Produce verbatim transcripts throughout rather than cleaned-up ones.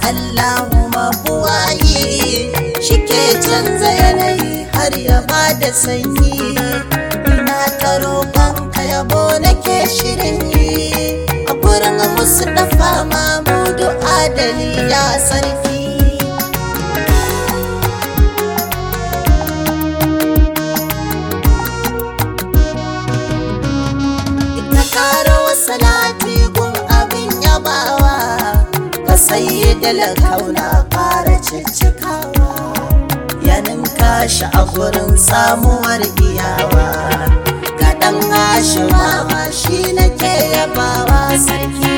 Allahu mabuwayi shi ke canza yanayi har ya bada sanyi. Ina ta roƙon ka yabo nake shirin yi a gurin Mustapha Mamudu Adali ya sarki. Ita ƙara salati gun abin yabawa ka sayyidal kauna fara ciccikawa, ya ninka shi a gurin samuwar iyawa. Ga ɗan Hashimawa shi nake yabawa sarki.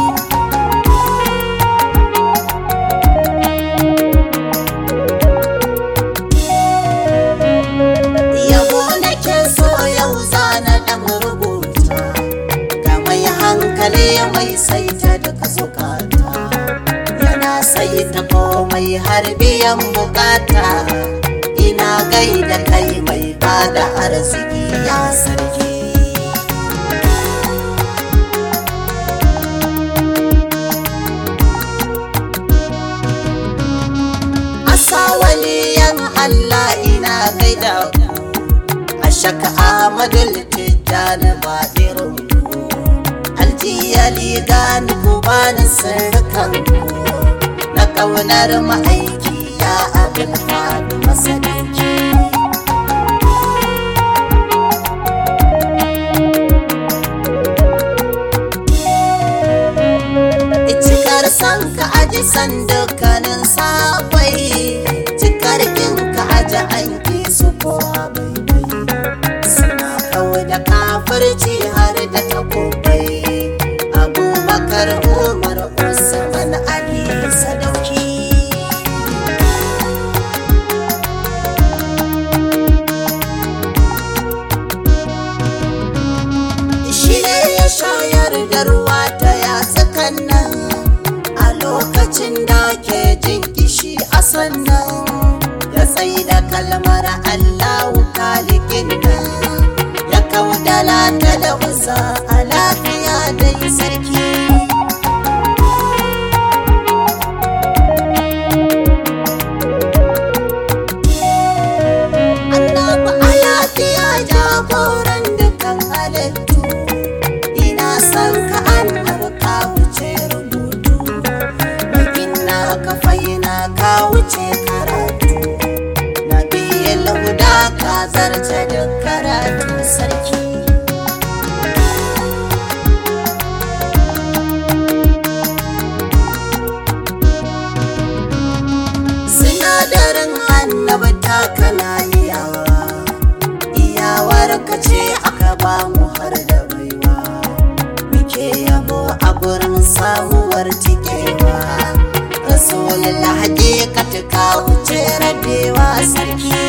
Yabo nake so yau zana ɗan rubuta ga mai hankali mai saita duka zukata, yana saita komai har biyan bukata. Ina gaida kai mai bada arziki ya sarki. Asa waliyan Allah ina gaida ku, Ashaka Ahmadul Tijjani ba irin ku, Aljiyali gani ku bani sirrikan ku, na ƙaunar ma'aiki ya abin faɗi masadauki. Cikar san ka aji san dukkanin sabai, cikar kin ka aji anki su kowa bai, suna kawai da kafirci har da takobai. Abubakar, Umar, Usman, Ali, Sadauki. Shi ne ya shayar da ruwa ta yatsukan nan a lokacin da ke jin kishi a sannan, ya tsaye da kalmar Allahu Khaliqin nan, ya kaudala ta da uza a lafiya dai sarki. Annabi a lafiya jagoran dukan halittu, ina son ka annabi ka wuce rubutu, bakin na ka fayyana ka wuce karatu, nabiyil huda ka zarce duk karatu sarki. Sinadarin annabi ta kana iyawa, iyawar ka ce aka ba mu har da baiwa, muke yabo a gurin samuwar cikewa. Rasulullah hakikati ka wuce rabewa sarki.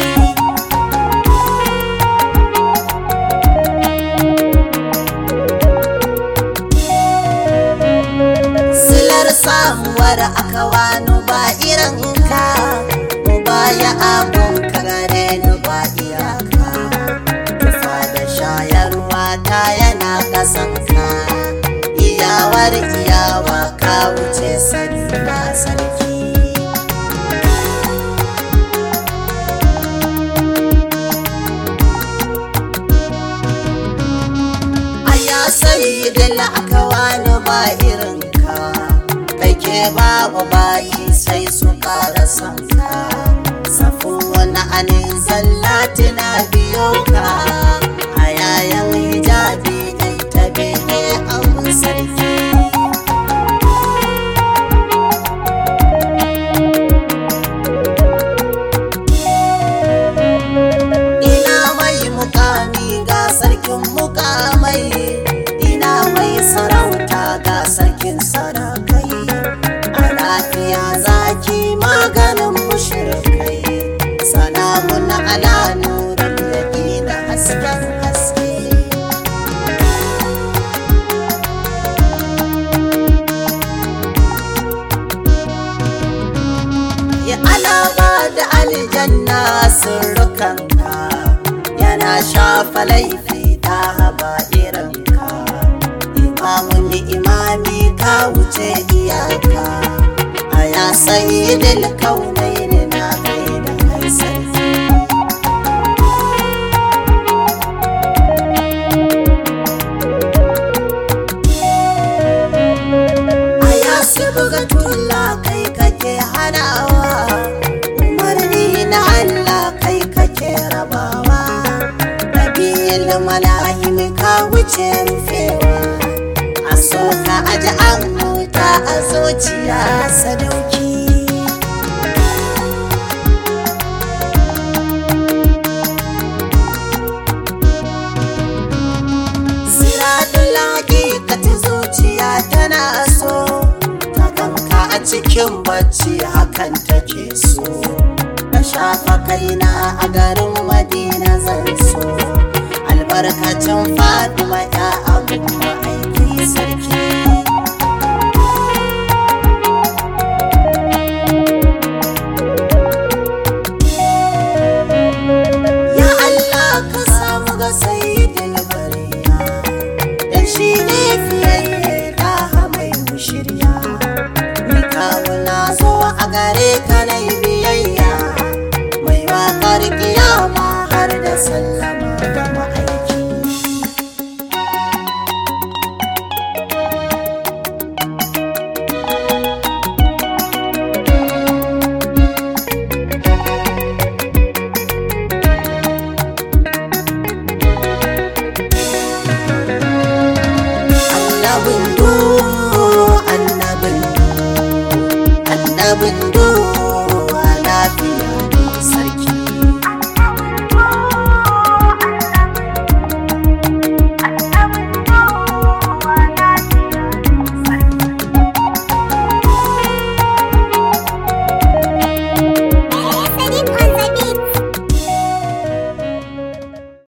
Silar samuwar aka wani ba irin ka, mu baya abun kare ni ba iyaka. Tufa da shayarwa ta yana kasanka, iyawar iyawa ka wuce sani na sarki. Aya sayyidil aka wani ba irin ka, kai ke babu bayi sai su ƙara sanka. Safo wani anin zallati na biyo ka, a yayan hijabi dai ta bene abun sarki. Ina mai mukami ga sarkin mukamai, ina mai sarauta ga sarkin sarakai, a lafiya zaki maganin mushrikai. Salamun ala nurul yaqina hasken haske. Ya alaba da aljanna sirrukanka, yana shafa laifi ta haba irinka. Imamun imami ka wuce iyaka, a sayyidil kaunaini na gaida kai sarki. Aya sibghatullah kai kake hanawa, umarni na Allah kai kake rabawa, nabil mala'im ka wuce rufewa, a so ka aji an huta a zuciya sadauki. Siradul haqiqati zuciya tana so ta ganka a cikin bacci hakan take so, na shafa kaina a garin Madina zan so, albarkacin Fatima ya abin ma'aiki sarki. Ya Allah ka samu ga sayyidil bariya, dan shi ne fiyayye da mai shirya, ni kawo na zo a gare ka na biyayya, mai waƙar kiyama har da sallah.